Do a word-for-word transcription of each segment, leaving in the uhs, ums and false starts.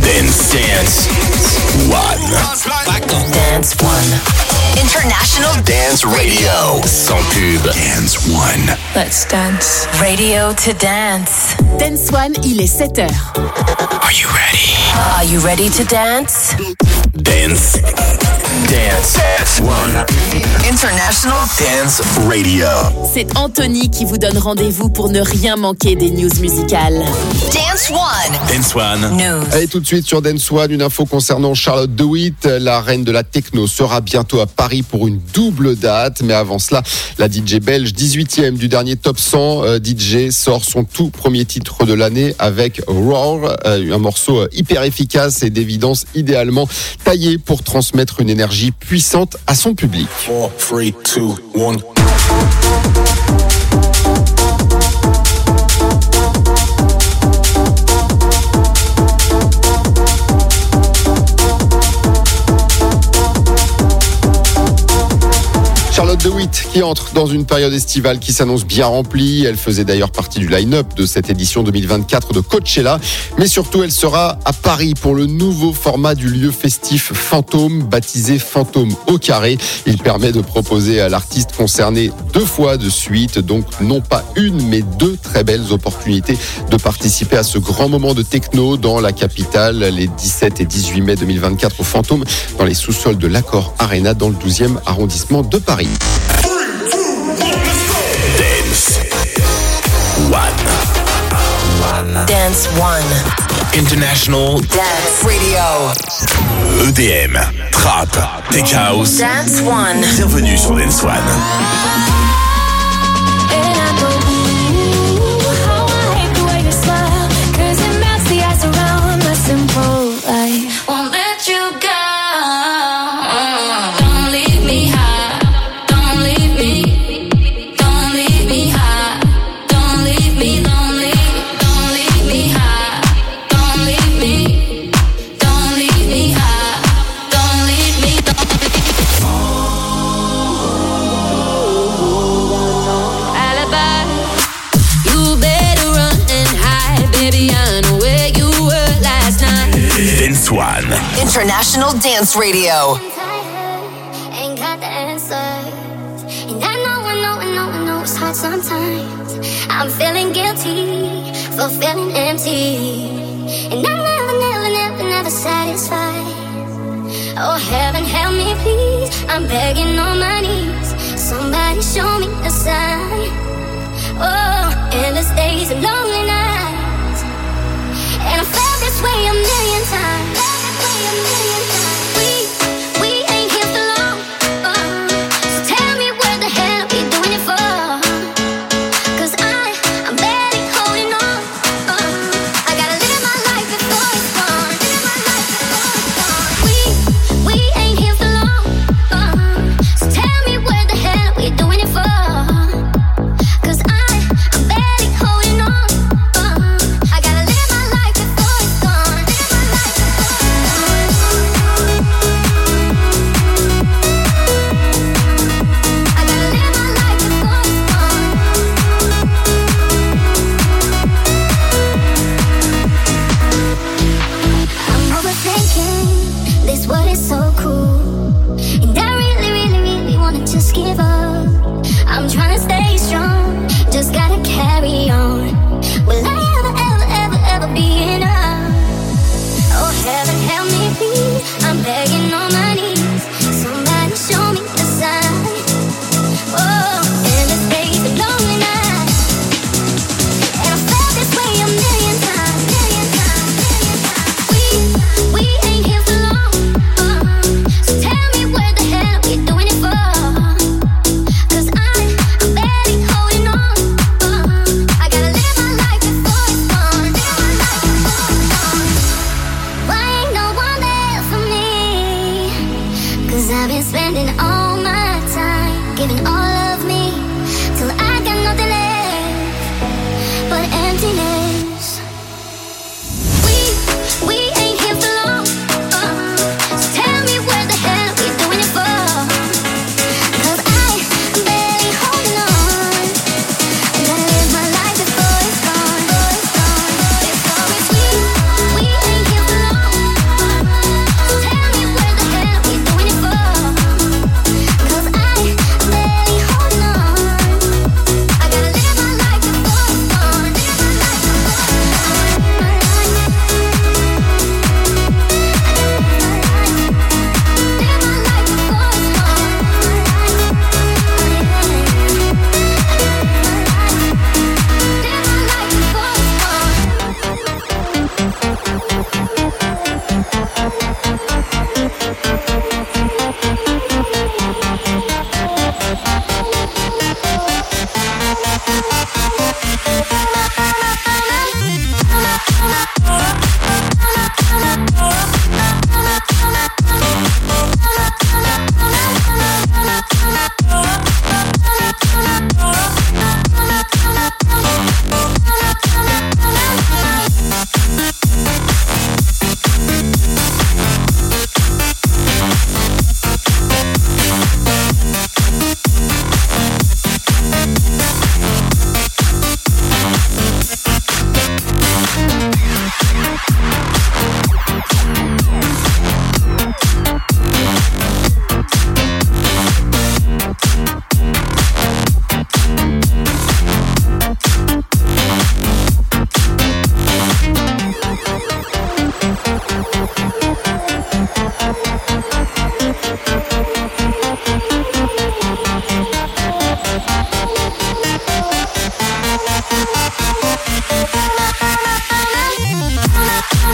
Dance Dance One. Dance One. International Dance Radio. Sans pub. Dance One. Let's dance. Radio to dance. Dance One, il est sept heures. Are you ready? Are you ready to dance? Dance. Dance. Dance One. International Dance Radio. C'est Anthony qui vous donne rendez-vous pour ne rien manquer des news musicales. Dance One. Dance One. News. Allez, tout de suite sur Dance One, une info concernant Charlotte de Witt. La reine de la techno sera bientôt à Paris pour une double date. Mais avant cela, la D J belge dix-huitième du dernier top cent euh, D J sort son tout premier titre de l'année avec Roar, euh, un morceau hyper efficace et d'évidence idéalement taillé pour transmettre une énergie puissante à son public. four, three, two, one. Charlotte de Witt qui entre dans une période estivale qui s'annonce bien remplie. Elle faisait d'ailleurs partie du line-up de cette édition deux mille vingt-quatre de Coachella. Mais surtout, elle sera à Paris pour le nouveau format du lieu festif Fantôme, baptisé Fantôme au carré. Il permet de proposer à l'artiste concerné deux fois de suite, donc non pas une, mais deux très belles opportunités de participer à ce grand moment de techno dans la capitale les dix-sept et dix-huit mai deux mille vingt-quatre au Fantôme, dans les sous-sols de l'Accor Arena dans le douzième arrondissement de Paris. Dance One. Dance One. International Dance Radio. E D M. Trap. Tech House. Dance One. Bienvenue sur Dance One. Dance One. International Dance Radio. Ain't got the answers. And I know, I know, I know, I know it's hard sometimes. I'm feeling guilty for feeling empty. And I'm never, never, never, never satisfied. Oh, heaven, help me, please. I'm begging on my knees. Somebody show me a sign. Oh, endless days and lonely nights. And I felt this way a million times. A million times. We, we ain't here for long. Uh, so tell me where the hell are we doing it for? 'Cause I, I'm barely holding on. Uh, I gotta live my life before it's gone. Live my life before it's gone. We, we ain't here for long. Uh,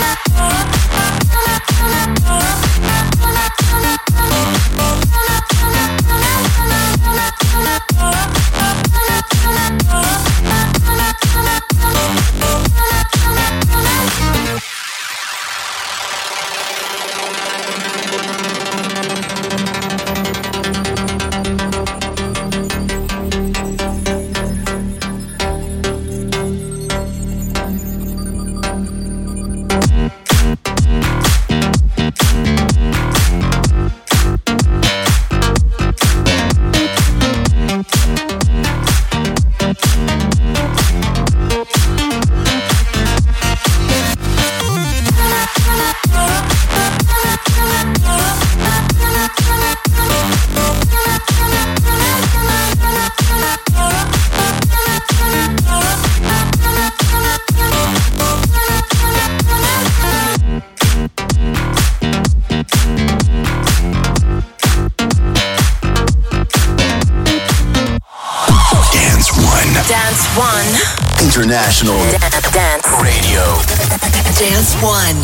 International Dance Radio. Dance One.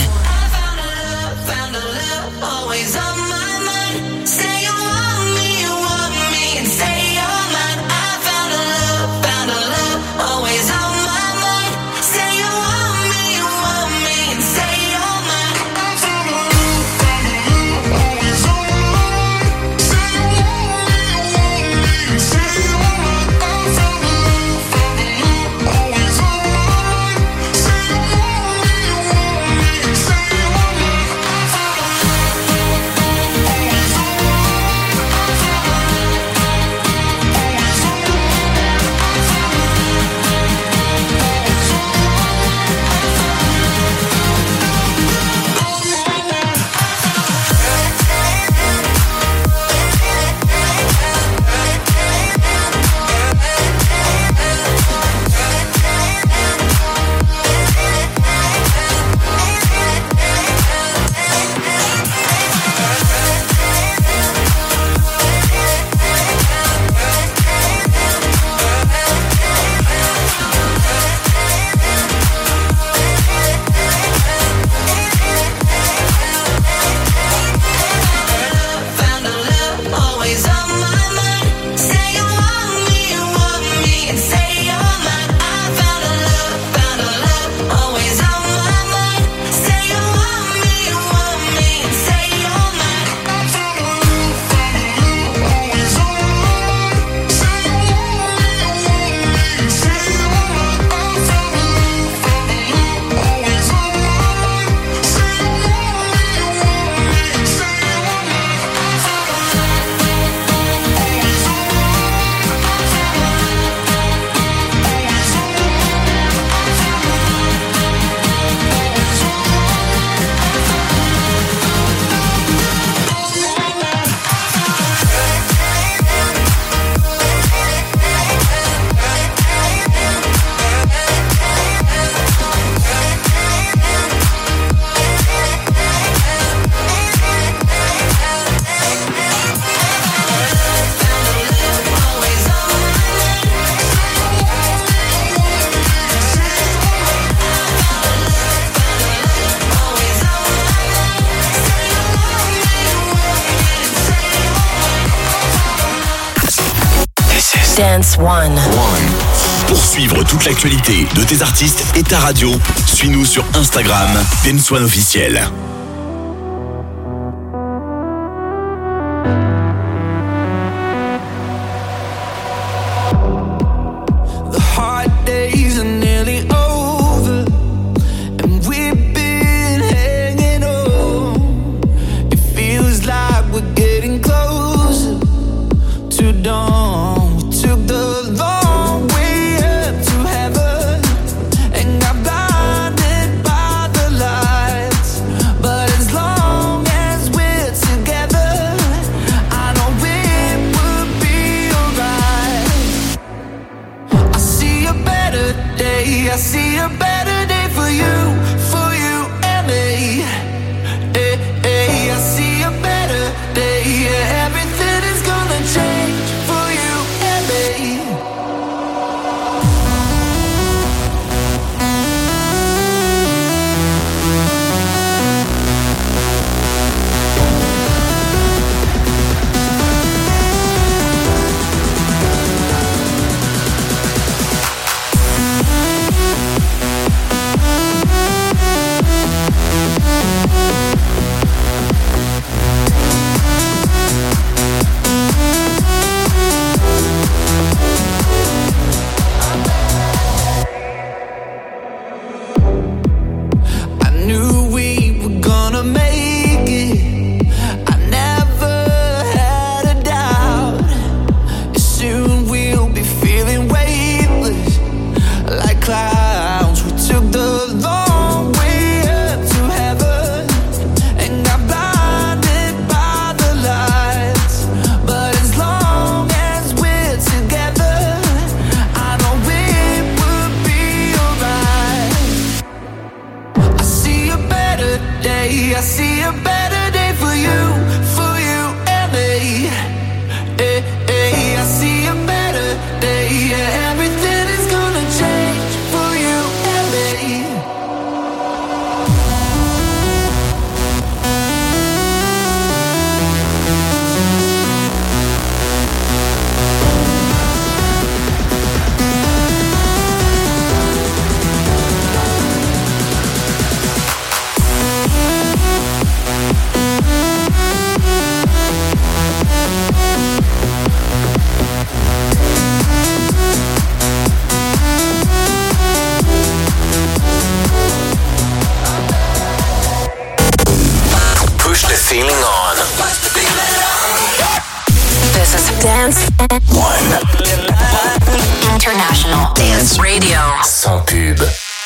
Dance One. Pour suivre toute l'actualité de tes artistes et ta radio, suis-nous sur Instagram, Dance One officiel. But better day. I see a better day for you, for you and me. Hey, hey, I see a better day. Yeah, everything is gonna change for you and me. Feeling on. This is Dance One. International Dance Radio. Sans pub.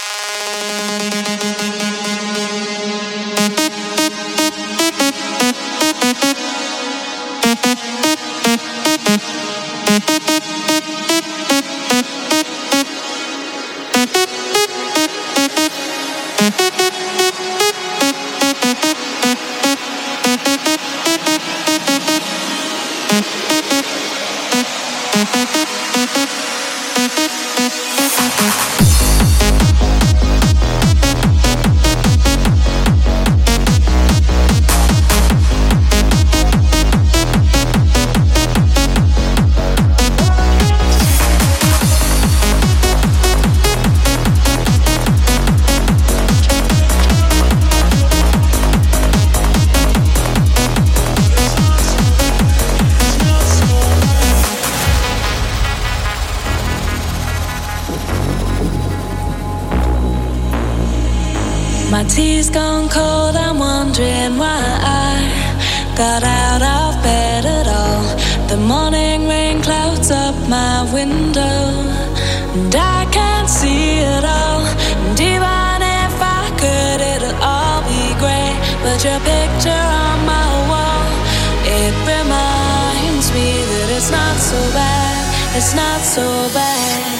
My tea's gone cold, I'm wondering why I got out of bed at all. The morning rain clouds up my window, and I can't see it all. And even if I could, it'll all be grey. But your picture on my wall, it reminds me that it's not so bad, it's not so bad.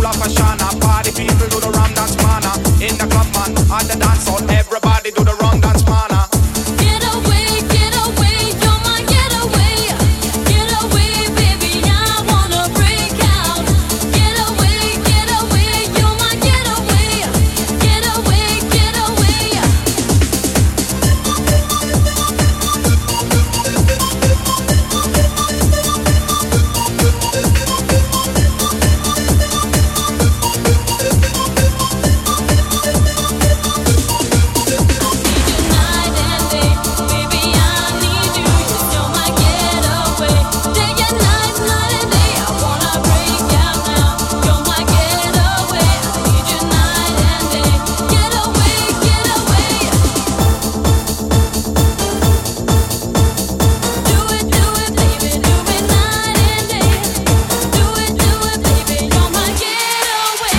of Ashana. Party people do the rum dance mana. In the club man, at the dance hall, everybody do the rum dance mana. Get away, get away, you're my getaway. Get away, baby, I wanna break out. Get away, get away, you're my getaway. Get away, get away. Night and day, baby, I need you. You're my getaway. Day and night, night and day, I wanna break out now. You're my getaway. I need you night and day. Get away, get away. Do it, do it, baby, do it night and day. Do it, do it, baby, you're my getaway.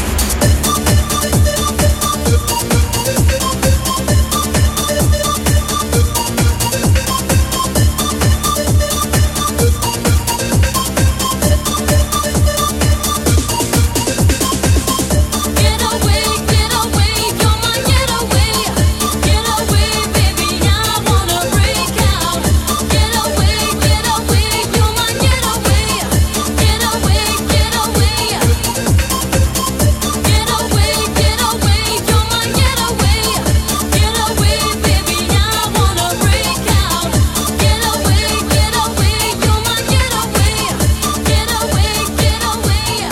Get away, get away, you're my getaway. Get away, baby, I wanna break out. Get away, get away, you're my getaway. Get away, get away. Get away, get away, you're my getaway. Get away, baby, I wanna break out. Get away, get away, you're my getaway. Get away, get away.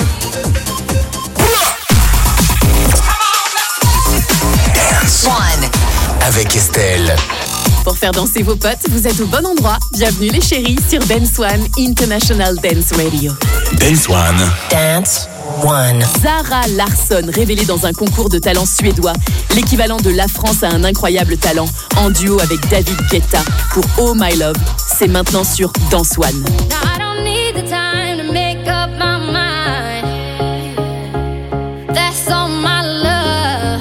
One. Avec Estelle. Pour faire danser vos potes, vous êtes au bon endroit. Bienvenue les chéris sur Dance One International Dance Radio. Dance One. Dance One. Zara Larsson, révélée dans un concours de talent suédois, l'équivalent de La France a un incroyable talent, en duo avec David Guetta pour Oh My Love. C'est maintenant sur Dance One. Now I don't need the time to make up my mind. That's all my love.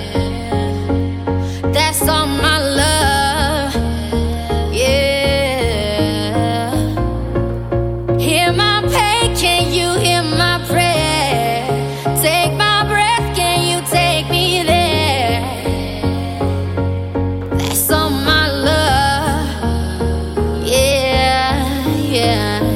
That's all my love. Yeah. Hear my pain, can you hear my prayer? Take my breath, can you take me there? That's all my love. Yeah, yeah.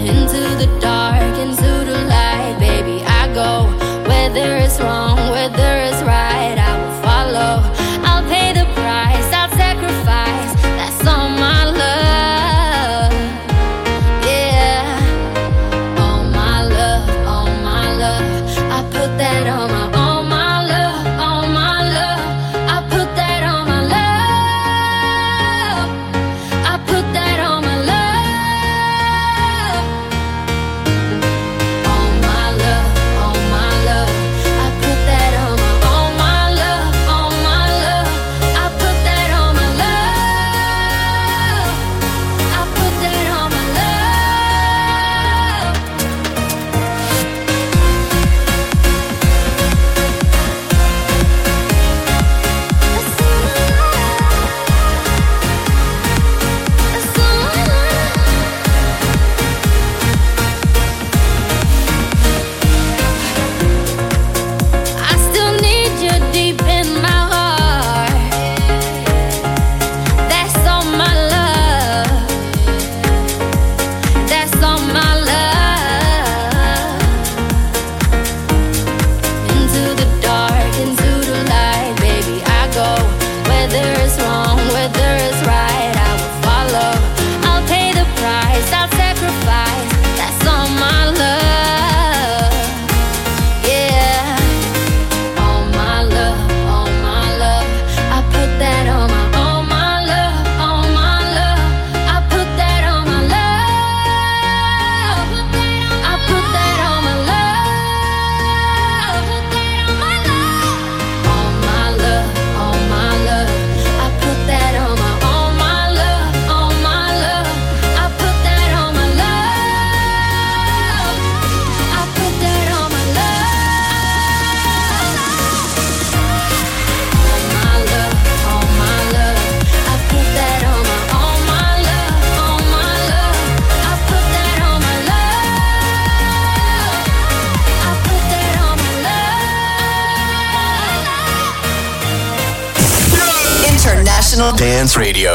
International Dance Radio.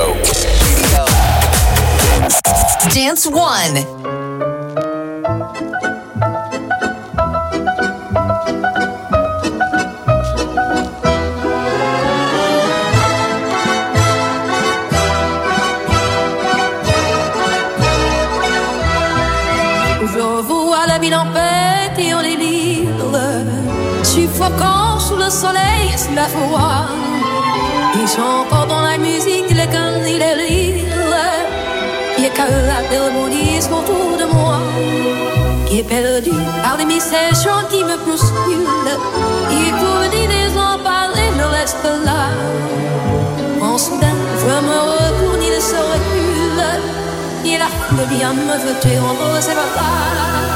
Dance One. Tempête et en délire, suffocant sous le soleil et sous la foi. Ils sont encore dans la musique, les cannes et les rires. Il y a qu'à la mélodie autour de moi, qui est perdu par des messages chants qui me bousculent. Et pour venir des en parler, le reste là. En soudain, je me retourne, il se recule. Et là, le bien me veut tuer, en gros, c'est pas là.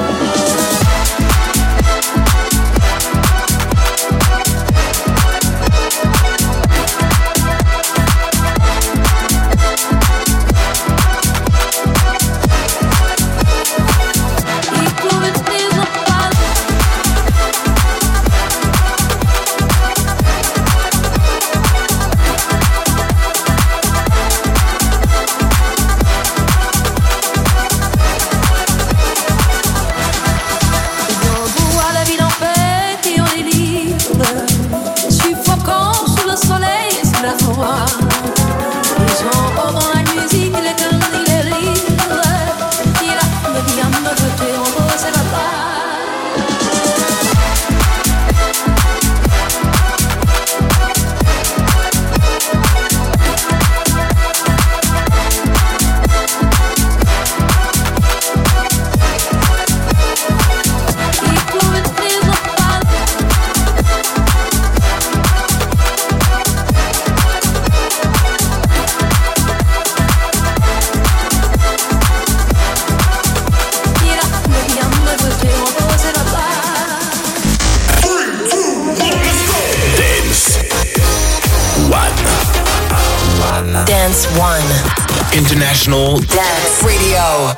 Dance One. International Dance Radio.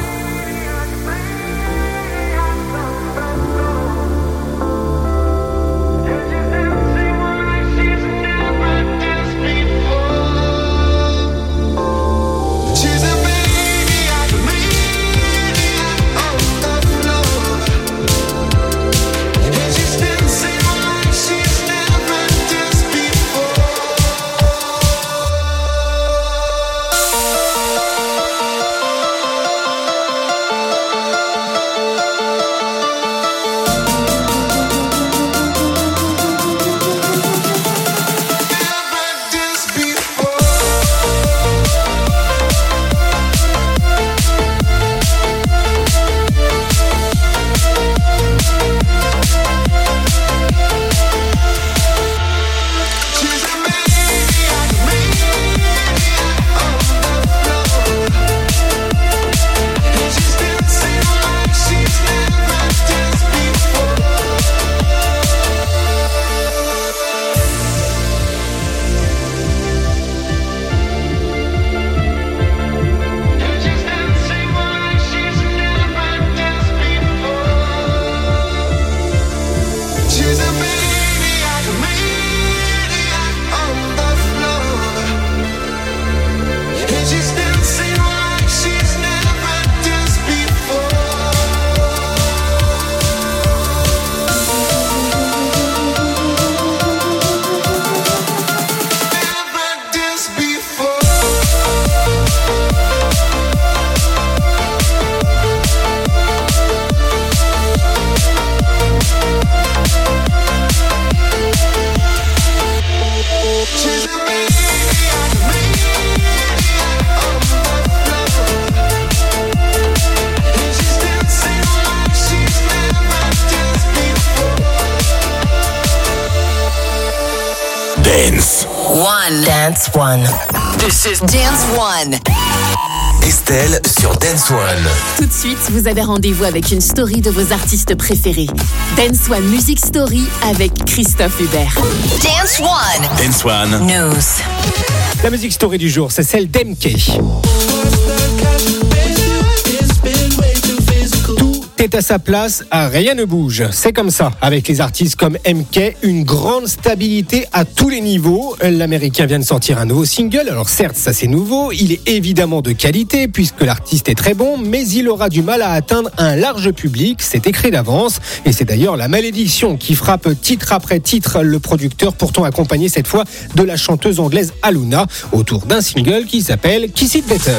Dance One. Dance One. This is Dance One. Estelle sur Dance One. Tout de suite, vous avez rendez-vous avec une story de vos artistes préférés. Dance One Music Story avec Christophe Hubert. Dance One. Dance One. News. La musique story du jour, c'est celle d'M K. Tout est à sa place, rien ne bouge. C'est comme ça. Avec les artistes comme M K, une grande stabilité à tous les niveaux. L'Américain vient de sortir un nouveau single. Alors certes, ça c'est nouveau. Il est évidemment de qualité puisque l'artiste est très bon, mais il aura du mal à atteindre un large public. C'est écrit d'avance. Et c'est d'ailleurs la malédiction qui frappe titre après titre le producteur, pourtant accompagné cette fois de la chanteuse anglaise Aluna, autour d'un single qui s'appelle Kiss It Better.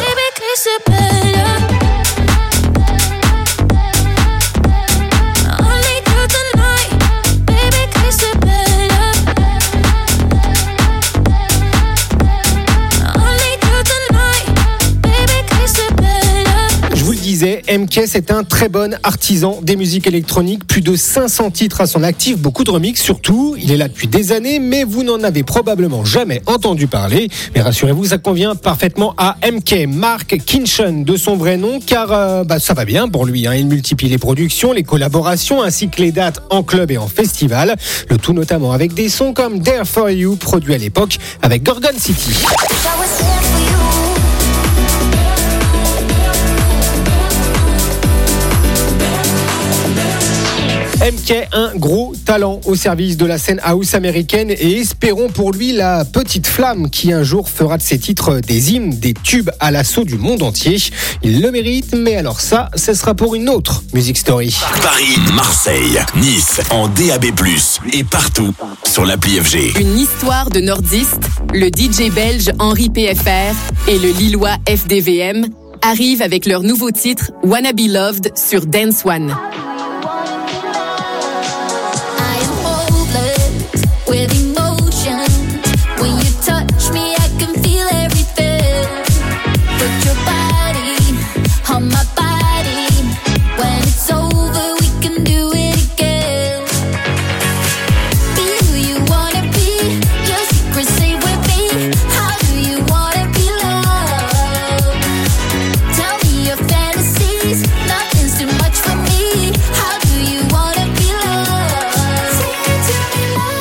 M K, c'est un très bon artisan des musiques électroniques. Plus de cinq cents titres à son actif, beaucoup de remixes surtout. Il est là depuis des années, mais vous n'en avez probablement jamais entendu parler. Mais rassurez-vous, ça convient parfaitement à M K. Mark Kinchen, de son vrai nom, car euh, bah, ça va bien pour lui. Hein. Il multiplie les productions, les collaborations, ainsi que les dates en club et en festival. Le tout notamment avec des sons comme There For You, produit à l'époque avec Gorgon City. M K, un gros talent au service de la scène house américaine et espérons pour lui la petite flamme qui un jour fera de ses titres des hymnes, des tubes à l'assaut du monde entier. Il le mérite, mais alors ça, ce sera pour une autre Music Story. Paris, Marseille, Nice, en D A B plus, et partout sur l'appli F G. Une histoire de nordiste, le D J belge Henri P F R et le lillois F D V M arrivent avec leur nouveau titre Wanna Be Loved sur Dance One. With emotion, when you touch me, I can feel everything. Put your body on my body. When it's over, we can do it again. Be who you wanna be. Your secrets stay with me. How do you wanna be loved? Tell me your fantasies. Nothing's too much for me. How do you wanna be loved? Say it to me, love.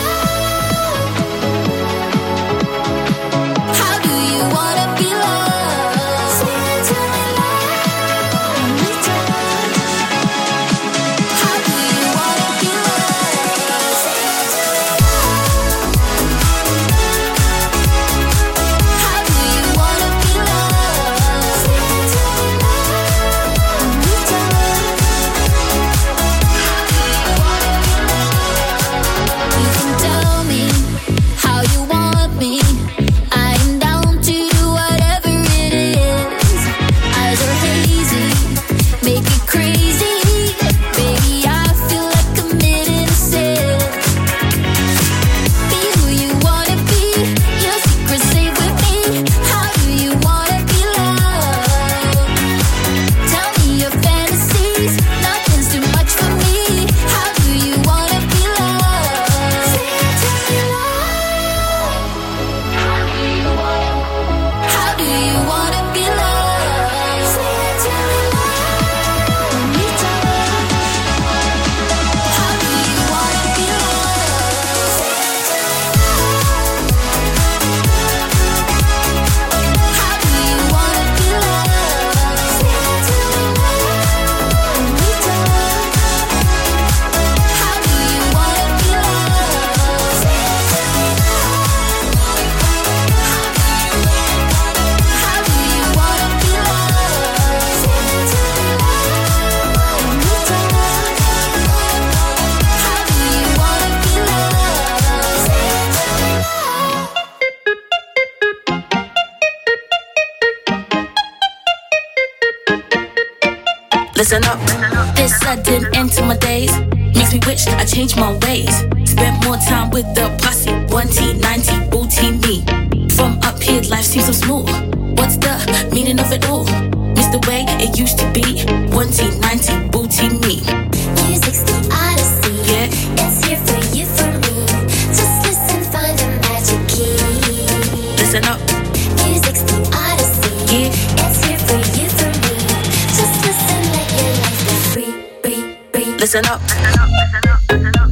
Listen up, this sudden end to my days makes me wish I changed my ways. Spent more time with the posse, one T, ninety, booty me. From up here, life seems so smooth. What's the meaning of it all? Miss the way it used to be. One T, ninety, booty me. Music's the odyssey, yeah. It's here for you, for me. Just listen, find the magic key. Listen up. Music's the odyssey, yeah. It's here for you, for me. Just listen, let your life be free, free, free. Listen up. Listen up. Listen up.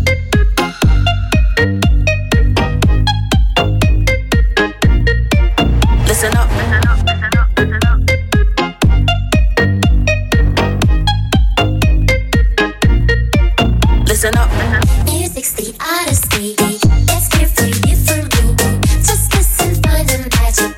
Listen up. Listen up. Listen up. Listen up. Listen up. Listen up. Music's the odyssey. It's here for you, for you. Just listen, find the magic.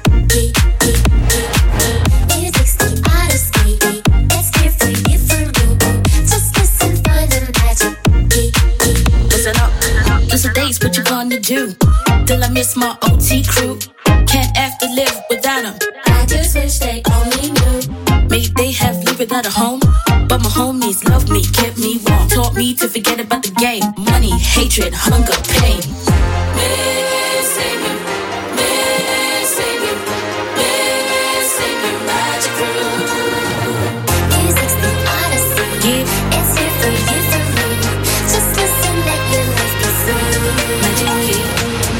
Music's the odyssey. It's here for you, for you. Just listen, find the magic. Listen up. Those are days, what you gonna do? Till I miss my O T crew. Can't have to live without them. I just wish they only knew. Maybe they have lived without a home, but my homies love me, kept me warm, taught me to forget about the game. Money, hatred, hunger, pain. Missing you, missing you, missing you, magic crew. Music's the odyssey. Yeah, It's here for you, for me. Just listen, let your life be free. magic key.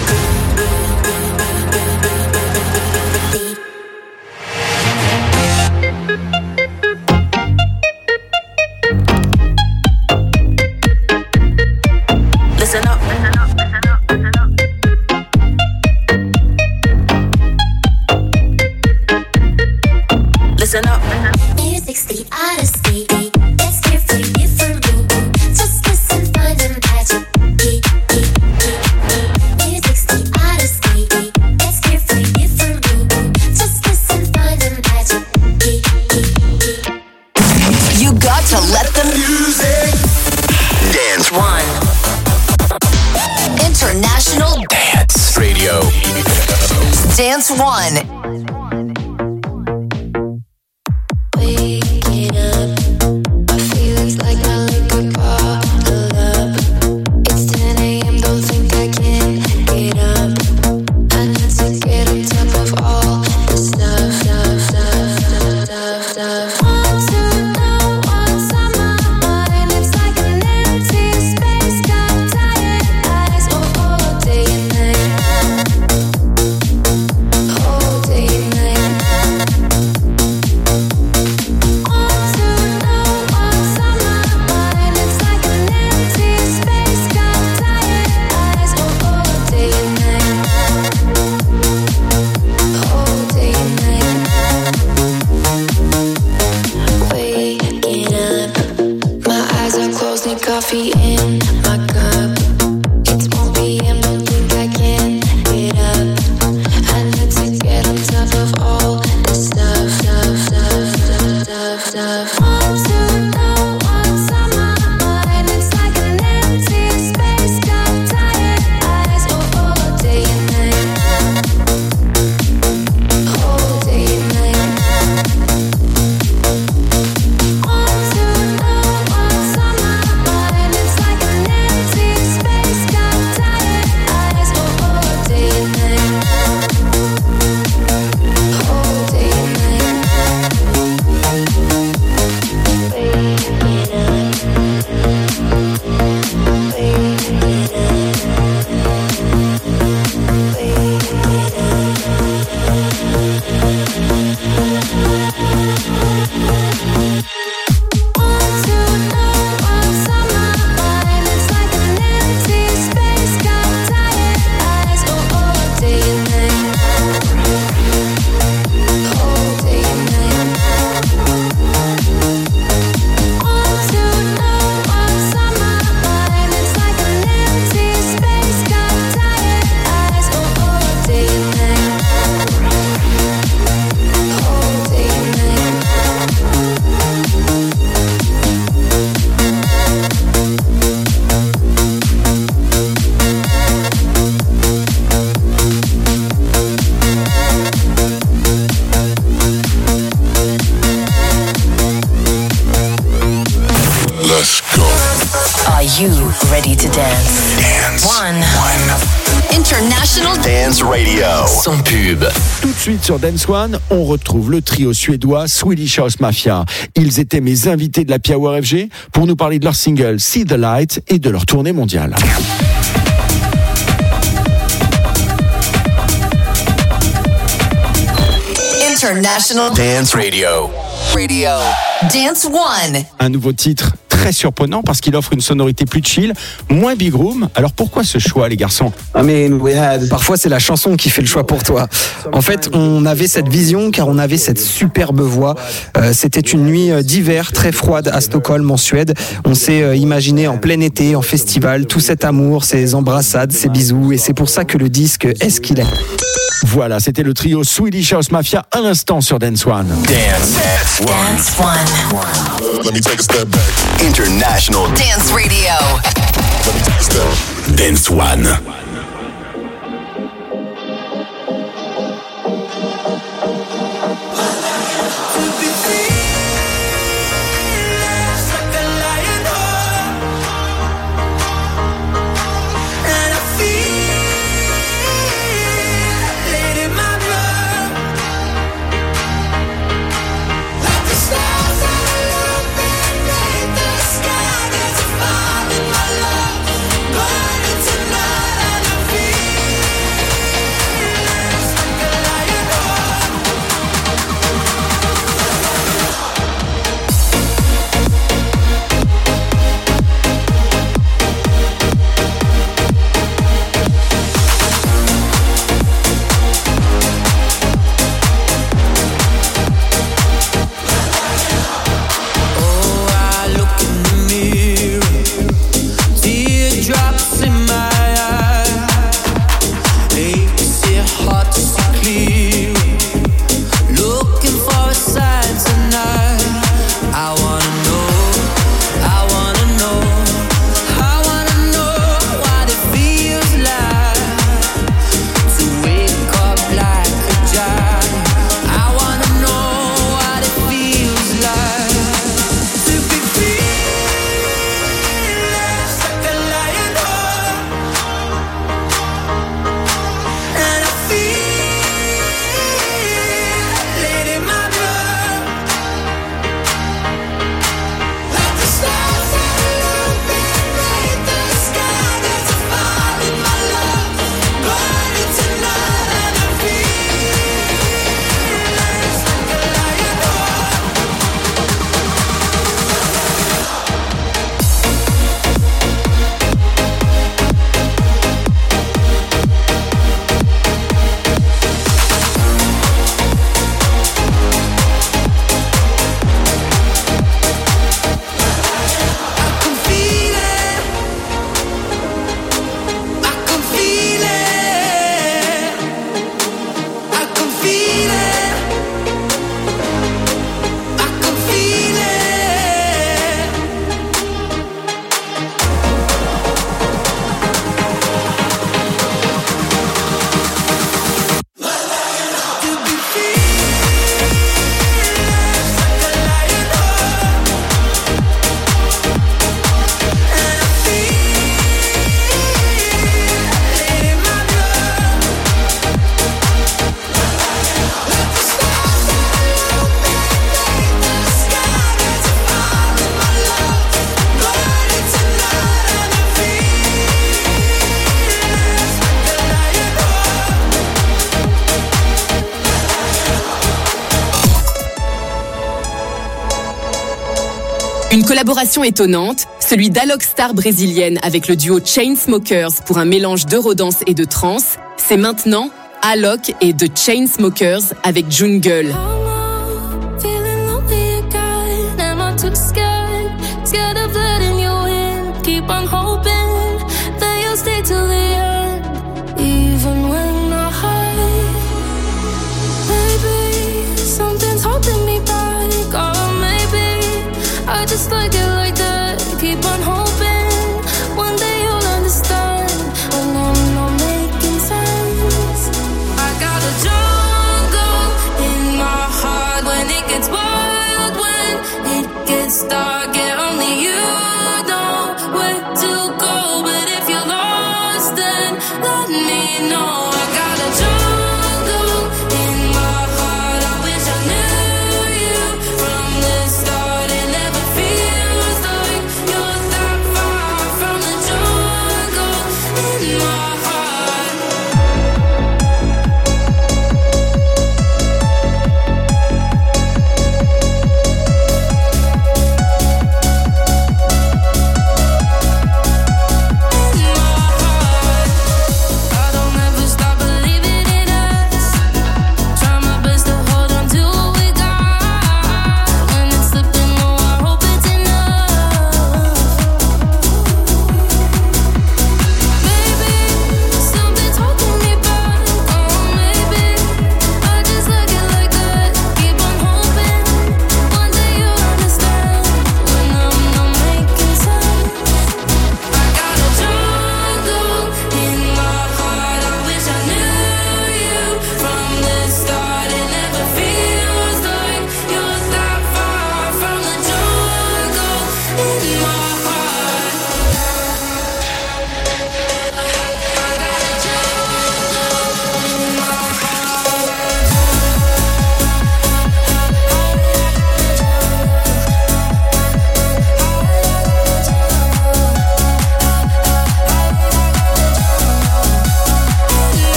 Listen up. Listen up. Music's the odyssey. It's here for you, for you. Just listen, find the magic. Music's the odyssey. It's here for you, for you. Just listen, find the magic. You got to let the music Dance one. International Dance Radio. Dance One. Waking up, my feelings like my liquor bottle up. It's ten a.m., don't think I can get up. I need to get on top of all the stuff, stuff, stuff, stuff, stuff, stuff. Want to know what's on my mind? It's like an empty space, got tired eyes, oh, all day and night, all day and night. Want to know what's on my mind? It's like an empty space, got tired eyes, oh, all day and night, all day and night. Waking up, my eyes are closed, need coffee in my cup. It's one p.m., don't think I can get up. I need to get on top of all the stuff, stuff, stuff, stuff, stuff, stuff. Want to know what's on my mind? It's like an empty space, got tired eyes, oh, all day and night, all day and night. Want to know what's on my mind? It's like an empty space, got tired eyes, oh, all day and night, all day and night. Want to know what's on my mind? It's like an empty space, got tired eyes, oh, all day and night, all day and night. Want to know what's on my mind? It's like an empty space, got tired eyes, oh, all day and night, all day and night. Let's go. Are you ready to dance? Dance One. One. International Dance Radio. Sans pub. Tout de suite sur Dance One, on retrouve le trio suédois Swedish House Mafia. Ils étaient mes invités de la Power F G pour nous parler de leur single See the Light et de leur tournée mondiale. International Dance Radio. Radio. Dance One. Un nouveau titre très surprenant parce qu'il offre une sonorité plus chill, moins big room. Alors pourquoi ce choix, les garçons? Parfois, c'est la chanson qui fait le choix pour toi. En fait, on avait cette vision car on avait cette superbe voix. Euh, c'était une nuit d'hiver très froide à Stockholm, en Suède. On s'est euh, imaginé en plein été, en festival, tout cet amour, ces embrassades, ces bisous. Et c'est pour ça que le disque est ce qu'il est. Voilà, c'était le trio Swedish House Mafia à l'instant sur Dance One. Dance. Dance One. Let me take a step back. International Dance Radio. Let me take a step. Dance One. Une collaboration étonnante, celui d'Alok Star brésilienne avec le duo Chainsmokers pour un mélange d'eurodance et de trance. C'est maintenant Alok et The Chainsmokers avec Jungle. Just like it like that, keep on hoping one day you'll understand when I'm not making sense. I got a jungle in my heart.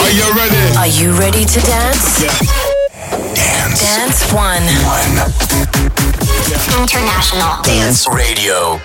Are you ready? Are you ready to dance? Yeah. Dance. Dance One. One. International Dance Radio.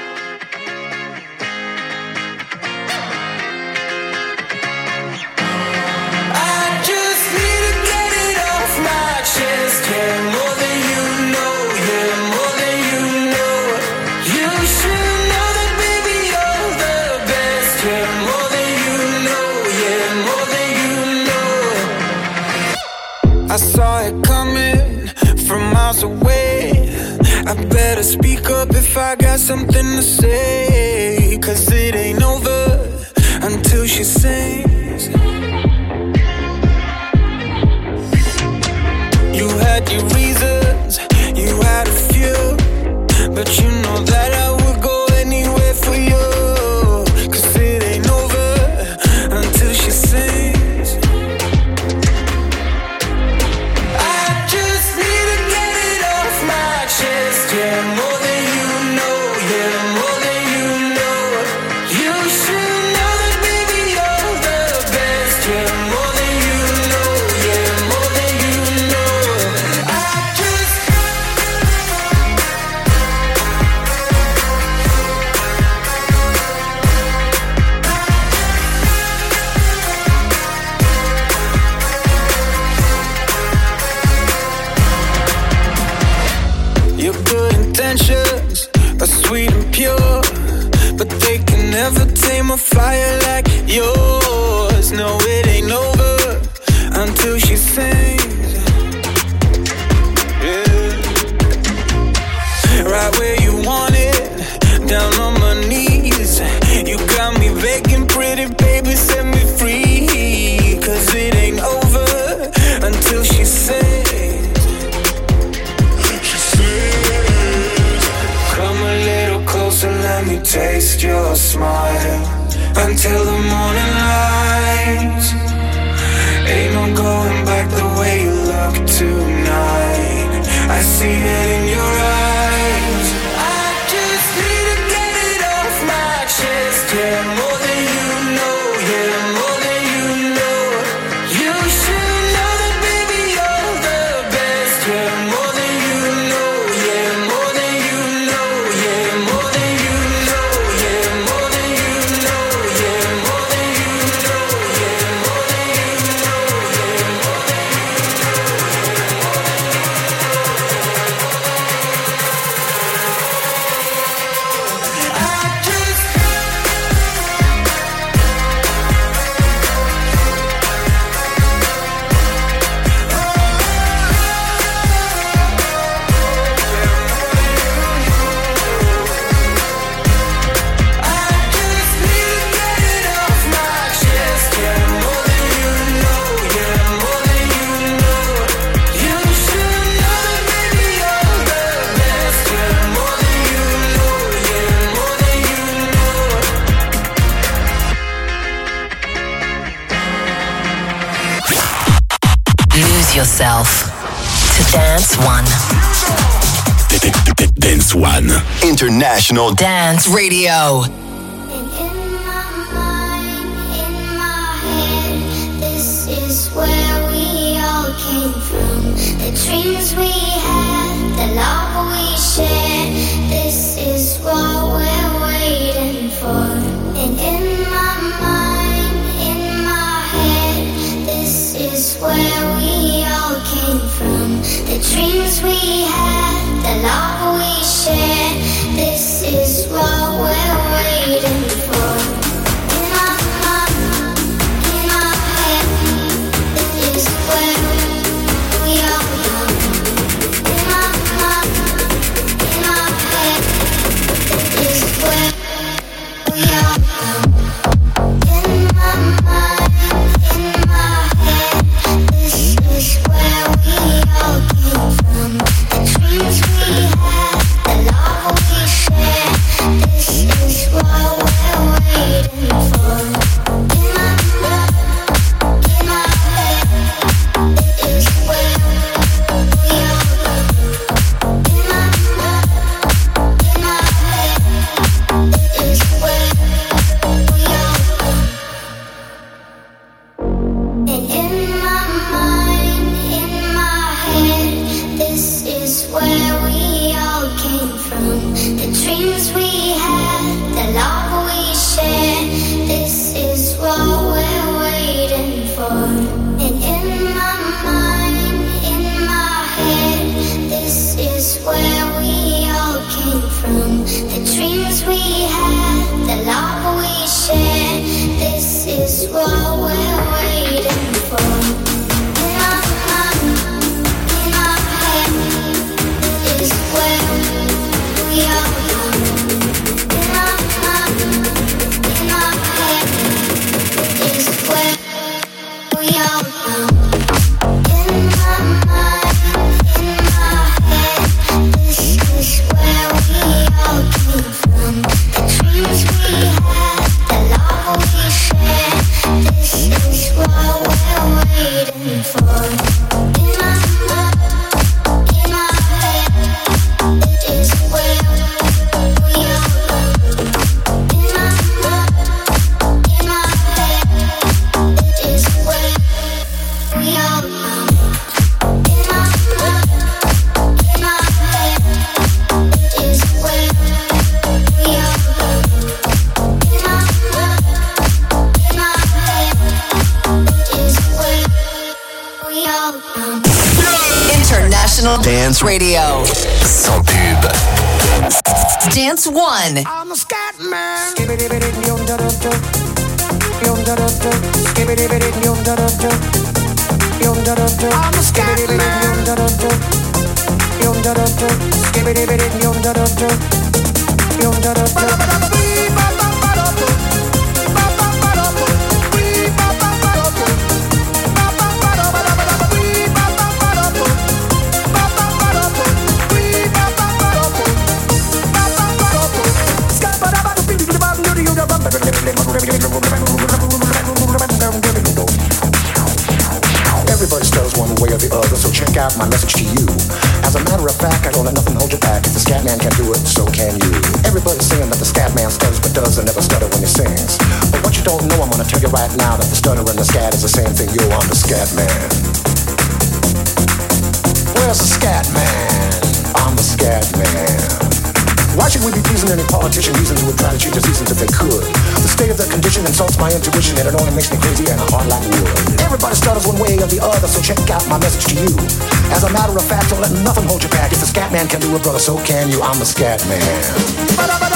I saw it coming from miles away. I better speak up if I got something to say. Cause it ain't over until she sings. You had your reasons, you had a few, but you know that I would go anywhere for you. Cause it ain't over until she sings. Are sweet and pure, but they can never tame a fire like yours. No, it ain't over until she sings. Yeah. Right where you want it, down on my knees. You got me begging, pretty baby, set me free. Cause it ain't over until she sings. Let me taste your smile until the morning light. Ain't no going back the way you look tonight. I see it in your eyes. I just need to get it off my chest. Yeah, more than you know. Yeah, more than you know. You should know that, baby, you're the best. Yeah, more than you know. Yeah, more than you know. Yeah, more than yourself to Dance One. Dance One. International Dance Radio. Where we all came from, the dreams we had, the love we shared. This is what we're waiting for. And in my mind, in my head, this is where we all came from. The dreams we had, the love we shared. This is what we're waiting for. Dreams we had, the love International Dance Radio. Sans pub. Dance One. I'm a scat man. I'm a scat Everybody stutters one way or the other, so check out my message to you. As a matter of fact, I don't let nothing hold you back. If the scat man can do it, so can you. Everybody's saying that the scat man stutters but does and never stutter when he sings. But what you don't know, I'm gonna tell you right now that the stutter and the scat is the same thing. Yo, I'm the scat man. Where's the scat man? I'm the scat man. Why should we be pleasing any politician reasons who would try to change the seasons if they could? The state of their condition insults my intuition and it only makes me crazy and a heart like wood. Everybody stutters one way or the other, so check out my message to you. As a matter of fact, don't let nothing hold you back. If the scat man can do it, brother, so can you. I'm the scat man.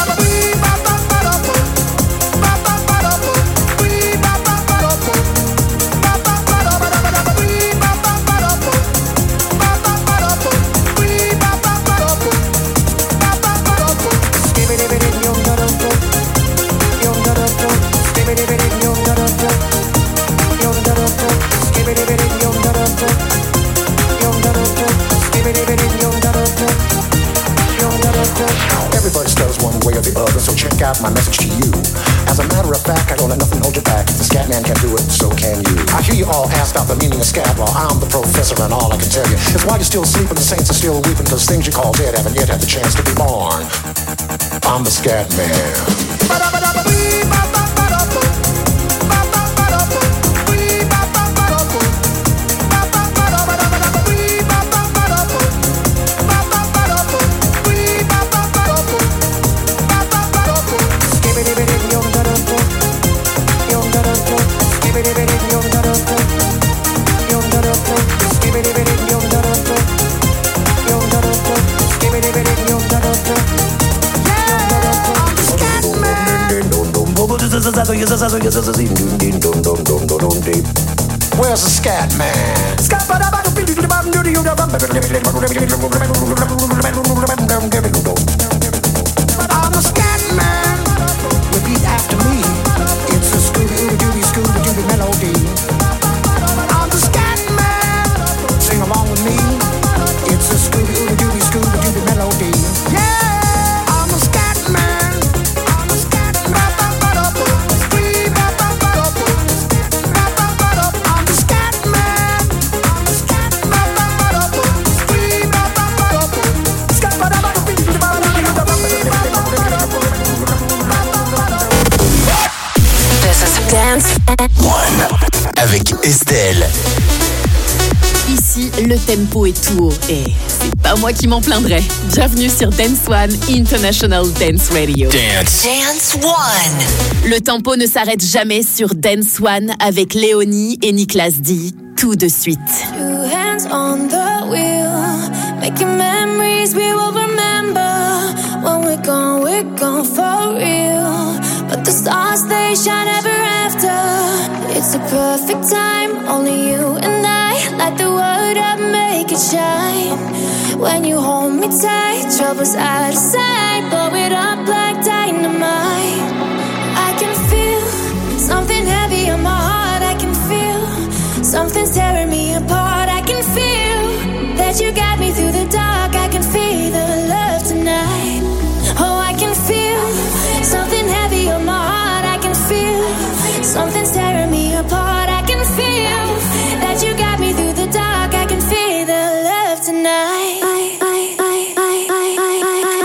Everybody stutters one way or the other, so check out my message to you. As a matter of fact, I don't let nothing hold you back. If the scat man can do it, so can you. I hear you all ask out the meaning of scat. Well, I'm the professor and all I can tell you is why you're still sleeping, the saints are still weeping, cause things you call dead haven't yet had the chance to be born. I'm the scat man. Where's the scat man? I'm the scat man. Repeat after me. It's a Scooby-Dooby, Scooby-Dooby melody. I'm the scat man. Sing along with me. It's a Scooby-Dooby, Scooby-Dooby melody. Yeah, I'm a scat man. I'm a scat man. I'm the scat man. I'm the scat man. This is Dance One avec Estelle. Ici, le tempo est tout haut et c'est pas moi qui m'en plaindrai. Bienvenue sur Dance One International Dance Radio. Dance. Dance One. Le tempo ne s'arrête jamais sur Dance One avec Léonie et Nicolas D. Tout de suite. Two hands on the wheel, making memories we will remember. When we're gone, we're gone for real. But the stars, they shine ever after. It's a perfect time, only you and I. Light the world up, make it shine. When you hold me tight, trouble's out of sight. Blow it up like dynamite. I can feel something heavy on my heart. I can feel something's tearing me apart. I can feel that you got me through the dark. I can feel the love tonight. Oh, I can feel something heavy on my heart. I can feel something's tearing me apart. I can feel that you got me through the dark. I can feel the love tonight. I, I, I, I, I, I, I.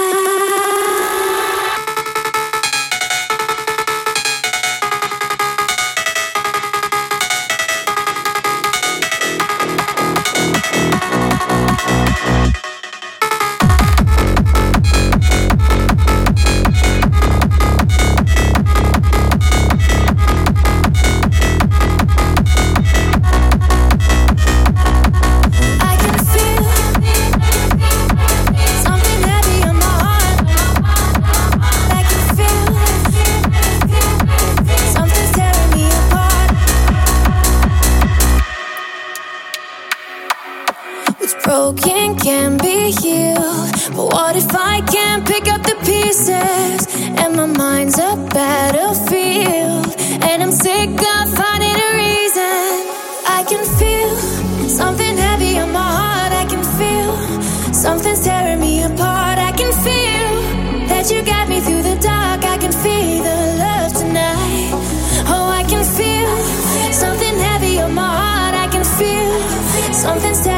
Broken can be healed, but what if I can't pick up the pieces? And my mind's a battlefield, and I'm sick of finding a reason. I can feel something heavy on my heart. I can feel something's tearing me apart. I can feel that you got me through the dark. I can feel the love tonight. Oh, I can feel something heavy on my heart. I can feel something's tearing